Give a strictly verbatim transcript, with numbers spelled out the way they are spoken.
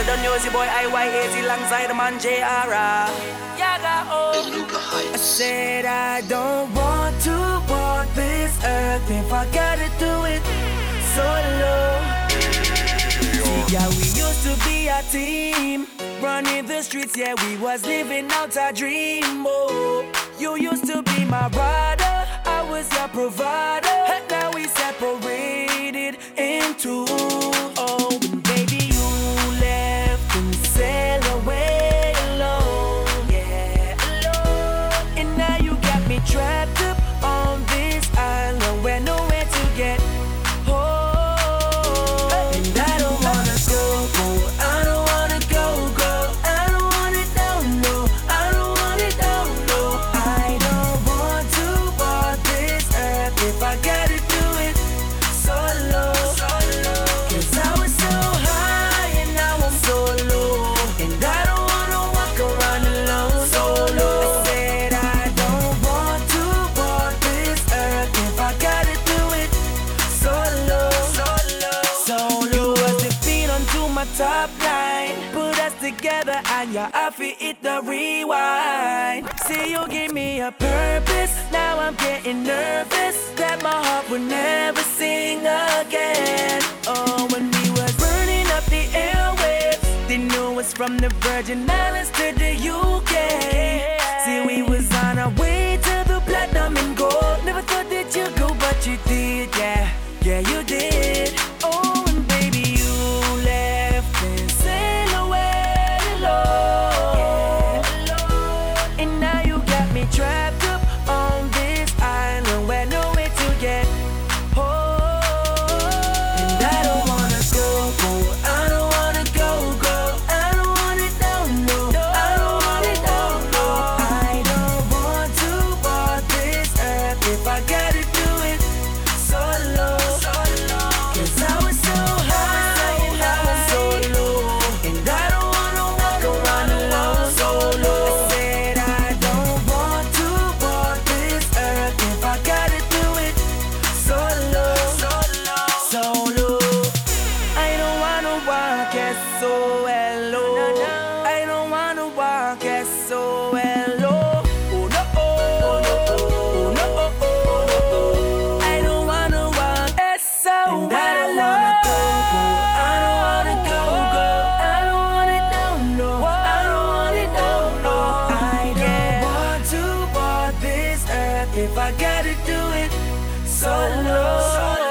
you don't know, the boy I Y eighty alongside the man J R. Yaga, oh. I said I don't want to walk this earth if I gotta do it solo. See, yeah, we used to be a team, running the streets, yeah, we was living out our dream, oh. You used to be my brother, I was your provider, and now we separated in two, oh. And baby, you left and sailed away alone, yeah, alone. And now you got me trapped up on this island where nowhere to get home. And I don't wanna go, go, I don't wanna go, go, I don't want it, no, no, I don't want it, no, no. I don't want to walk this earth if I gotta do it solo, solo. Cause I was so high and now I'm so low, and I don't wanna walk around alone solo. I said I don't want to walk this earth if I gotta do it solo, solo, solo. You was the feet onto my top line, put us together and your outfit hit the rewind. See, you give me a purpose, now I'm getting nervous that my heart would never sing again. Oh, when we was burning up the airwaves, they knew us from the Virgin Islands to the U K. See, we was on our way to the platinum and gold. Never thought that you'd go, but you did, yeah, yeah, you did. Oh, and baby, you left and sailed away alone, yeah, and now you got me trapped up on this island where no way to get home. And I don't wanna go, go, I don't wanna go, go, I don't want it, no, no, I don't want it, no, no. I don't want to walk this earth if I gotta do it solo, solo. Cause I was so high and now I'm so low, and I don't wanna walk around alone solo. I said I don't want to walk this earth if I gotta do it solo, solo, solo. I don't wanna walk S O L O. I don't wanna walk S O L O. Oh no, oh no, oh no, I don't wanna walk S O L O. And I don't wanna go, go, I don't wanna go, go, I don't want it, no, no, I don't want it, no, no. I don't want to walk this earth if I gotta do it solo.